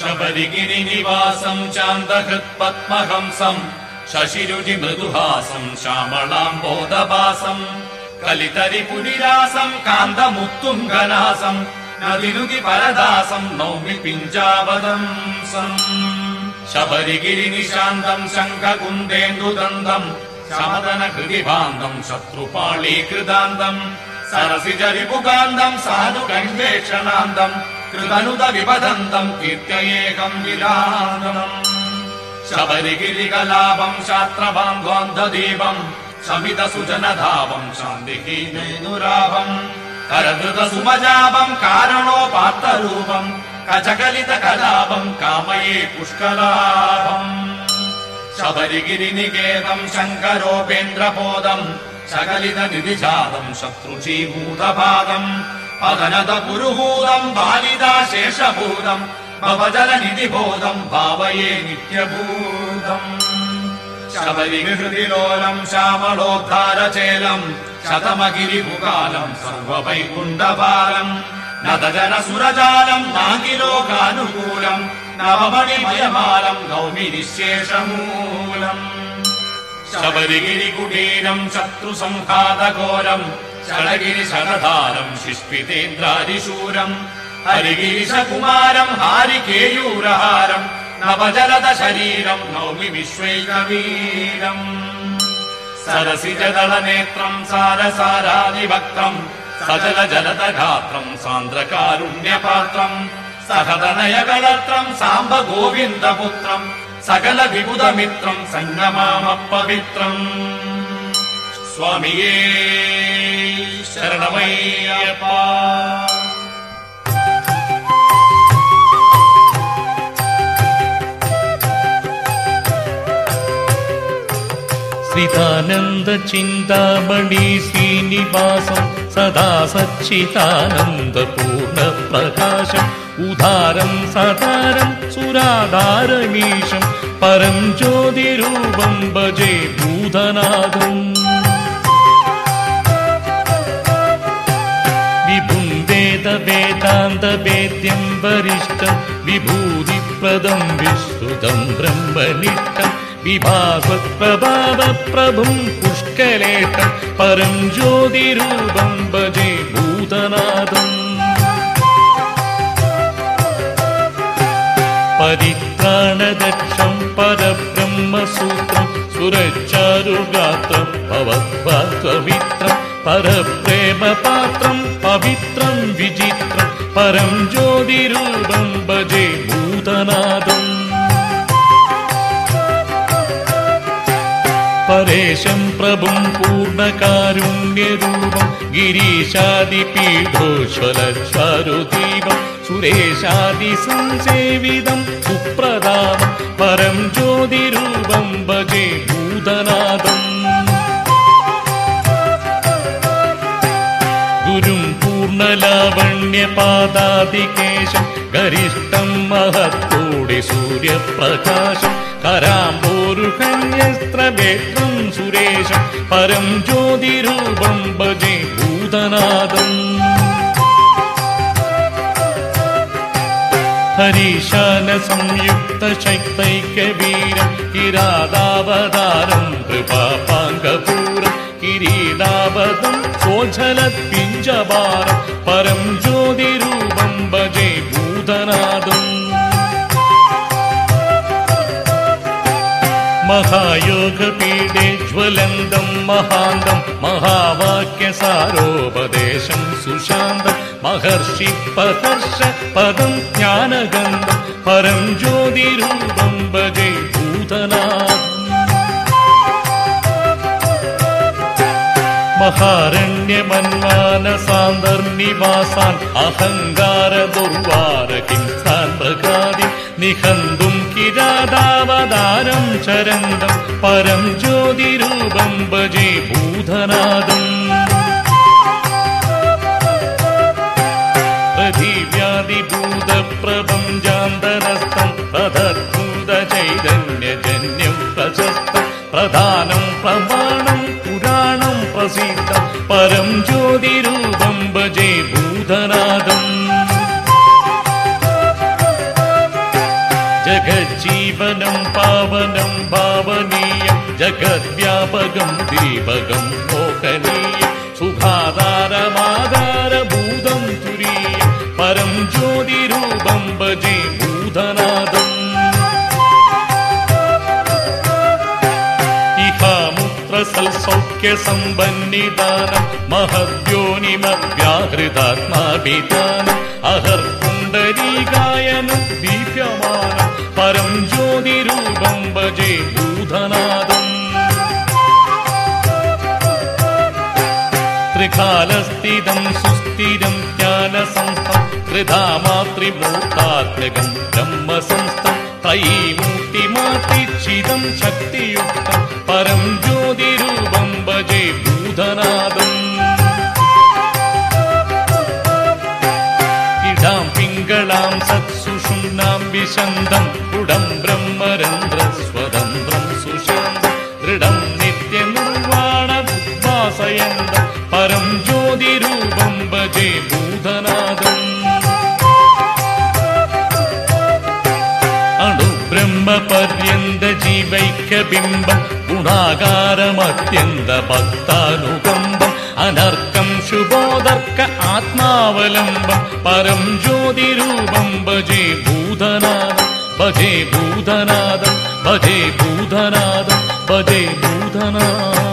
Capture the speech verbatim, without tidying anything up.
ശബരിഗിരി നിവാസം ശാന്തഹൃത്പത്മഹംസം ശശിരുചി മൃദുഹാസം ശ്യാമളാം ബോധഭാസം കലിതരിപുരിരാസം കാന്തമുത്തുംഗനാസം നദിനുകി പരദാസം നൗമി പിഞ്ചാവദംസം ശബരിഗിരി നിശാന്തം ശംഖകുന്ദേന്ദുദന്തം ശമദന ഹൃദിഭാന്തം ശത്രുപാളീകൃതാന്തം സരസിജരിപുകാന്തം സാധുകൺവേഷണാന്തം കൃതനുത വിപദന്തം കീർത്തയേകം വിലാന്തം ശബരിഗിരികലാപം ശാസ്ത്രബാന്ധോന്ധദീപം ശമിത സുജനധാപം ശാന്തിഹീനേനുരാഭം കരധൃത സുമജാപം കാരണോപാത്തരൂപം കചകലിത കലാപം കാമയേ പുഷ്കലാഭം ശബരിഗിരി നികേതം ശങ്കരോപേന്ദ്രബോധം സകലിത നിധിജാതം ശത്രുചീഭൂതപാദം പതനത പുരുഹൂതം ബാലിതാശേഷഭൂതം ഭവജല നിധിബോധം ഭാവയേ നിത്യഭൂതം ശബരിഹൃതിലോലം ശ്യാമളോദ്ധാരചേലം ശതമഗിരിപുകാലം സർവവൈകുണ്ഠപാലം നദജന സുരജാലം നാഗിലോകാനുകൂലം നവമണിമയമാലം നൗമി നിശേഷമൂലം ശബരിഗിരി കുടീരം ശത്രുസംഘാതഘോരം ശടഗിരി ശരധാരം ശിഷ്പിതേന്ദ്രാദിശൂരം ഹരിഗിരിശകുമാരം ഹാരികേയൂരഹാരം നവജലത ശരീരം നൗമി വിശ്വൈകവീരം സരസിജദളനേത്രം സാരസാരാദിഭക്തം സജല ജലതഗാത്രം സാന്ദ്രകാരുണ്യപാത്രം സഹതനയകളത്രം സാംബ ഗോവിന്ദപുത്രം സകല വിബുധമിത്രം സംഗമാമപവിത്രം സ്വാമിയേ ശരണമയ്യപ്പ. ശ്രീതാനന്ദ ചിന്താമണി ശ്രീനിവാസം സദാ സച്ചിദാനന്ദ പൂർണ്ണ പ്രകാശം ഉദാരം സദാരം സുരാധാരമീശം പരം ജ്യോതിരൂപം ഭജേ ഭൂതനാഥം വിഭും വേദ വേദാന്ത വേദ്യം വരിഷ്ഠം വിഭൂതിപ്രദം വിശ്രുതം ബ്രഹ്മനിഷ്ഠം വിഭാസ്വത്പ്രഭാവ പ്രഭും പുഷ്കലേട്ടം പരം ജ്യോതിരൂപം ഭജേ ഭൂതനാഥം പരിത്രാണദക്ഷം പരബ്രഹ്മസൂത്രം സുരച്ചാരുഗാത്രം ഭവദ്ഭാത്വമിത്രം പരപ്രേമപാത്രം പവിത്രം വിചിത്രം പരം ജ്യോതിരൂപം ഭജേ ഭൂതനാഥം പരേശം പ്രഭും പൂർണ്ണകാരുണ്യരൂപം ഗിരീശാദിപീഠോശ്വലചാരുദീപം സുരേശാദി സംസേവിതം സുപ്രദാനം പരം ജ്യോതിരൂപം ഭജേ ഭൂതനാഥം ഗുരും പൂർണ്ണലാവണ്യപാദാദികേശം ഗരിഷ്ഠം മഹത്തോടെ സൂര്യപ്രകാശം കരാംബോരുഹന്യസ്ത്രവേത്രം സുരേശം പരം ജ്യോതിരൂപം ഭജേ ഭൂതനാഥം ഹരീശാന സംയുക്ത ശക്തൈക്യവീരം കിരാതാവതാരം കൃപാപാങ്കപൂരം കിരീടാവതം സോജലപിഞ്ചഭാരം പരം ജ്യോതിരൂപം ഭജേ ഭൂതനാഥം മഹായോഗപീഠേ ജ്വലന്തം മഹാന്തം മഹാവാക്യസാരോപദേശം സുശാന്തം മഹർഷി പഹർഷ പദം ജ്ഞാനഗന്ധം പരം ജ്യോതിരൂപം ഭജേ ഭൂതനാഥം മഹാരണ്യമന്മാനസാന്തർനിവാസാൻ അഹങ്കാര ദുർവാര കിംസാൻ പ്രകാരി നിഹന്തും കിരാതാവതാരം ചരന്തം പരം ജ്യോതിരൂപം ഭജേ ഭൂതനാഥം പ്രതിവ്യാധിഭൂതപ്രപഞ്ചാന്തരസ്ഥം തദദ്ഭുത ചൈതന്യജന്യം പ്രശസ്തം പ്രധാനം പ്രമാണം പുരാണം പ്രസിദ്ധം പരം ജ്യോതിരൂപം ഭജേ ഭൂതനാഥം പാവനം ഭാവനീയം ജഗദ്വ്യാപകം ദീപകം മോഹനീയം സുഖാധാരമാധാരഭൂതം തുരീയം പരം ജ്യോതിരൂപം ഭജേ ഭൂതനാഥം സൽസൗഖ്യസമ്പന്നിദാനം മഹദ്യോനിമവ്യാഹൃതാത്മാഭിധാനം അഹർപുണ്ഡരീകായനം ദീപ്യമാനം പരം ജ്യോതിരൂപം ഭജേ ഭൂതനാഥം ത്രികാലസ്ഥിതം സുസ്ഥിരം ജ്ഞാനസംസ്ഥം ത്രിധാമാത്രിമൂർത്താത്മകം ബ്രഹ്മസംസ്ഥം ത്രയീമൂർത്തിമാതിച്ഛിതം ശക്തിയുക്തം പരം ജ്യോതിരൂപം ഭജേ ഭൂതനാഥം ഇടാം പിങ്കളാം സത്സുഷുമ്നാം വിശന്തം കുടം ബ്രഹ്മരന്ധ്രസ്വതന്ത്രം സുശാന്തം ദൃഢം നിത്യനിർവാണമുദ്വാസയന്തം പരം ജ്യോതിരൂപം ഭജേ ഭൂതനാഥം ബ്രഹ്മപര്യന്ത ജീവൈക്യബിംബം ഗുണാകാരമത്യന്ത ഭക്താനുകമ്പം അനർക്കം ശുഭോദർക്ക ആത്മാവലംബം പരം ജ്യോതിരൂപം ഭജേ ഭൂതനാഥം ഭജേ ഭൂതനാഥം ഭജേ ഭൂതനാഥം ഭജേ ഭൂതനാഥം